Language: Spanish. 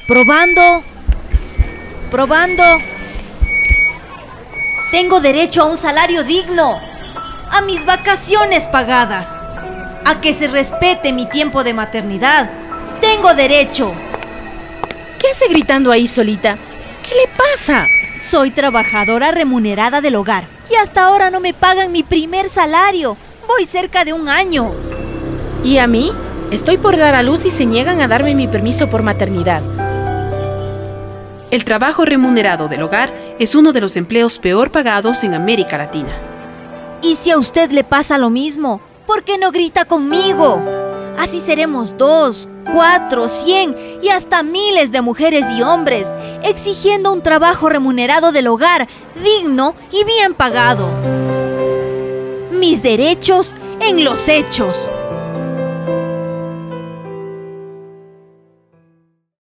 Probando. Tengo derecho a un salario digno, a mis vacaciones pagadas, a que se respete mi tiempo de maternidad. Tengo derecho. ¿Qué hace gritando ahí solita? ¿Qué le pasa? Soy trabajadora remunerada del hogar y hasta ahora no me pagan mi primer salario. Voy cerca de 1 año. ¿Y a mí? Estoy por dar a luz y se niegan a darme mi permiso por maternidad. El trabajo remunerado del hogar es uno de los empleos peor pagados en América Latina. ¿Y si a usted le pasa lo mismo? ¿Por qué no grita conmigo? Así seremos 2, 4, 100 y hasta miles de mujeres y hombres exigiendo un trabajo remunerado del hogar, digno y bien pagado. Mis derechos en los hechos.